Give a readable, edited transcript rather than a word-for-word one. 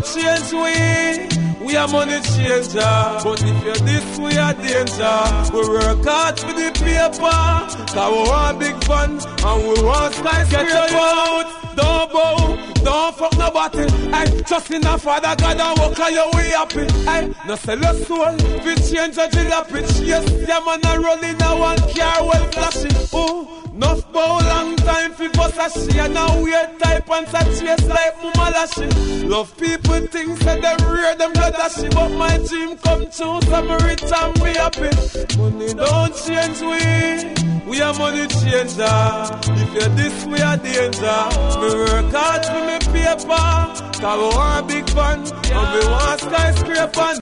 change we are money changer. But if you're this, we are danger. We work hard for the paper, cause we want big fun, and we want skyscraper. Get your out, don't bow, don't fuck nobody. Hey, trust in the Father God and walk on your way happy. Hey, no sell your soul, we change a jalopy. Yes, yeah man a rolling a one car well flashy. Ooh. Enough bow long time for bust a she and now weird type and such chase like mama lashy. Love people think say them rare them blood ashy, but my dream come true so me rich and me happy. Money don't change we are money changer. If you're this we are danger. Me work hard for me paper, cause we want big fun and we want skyscraper.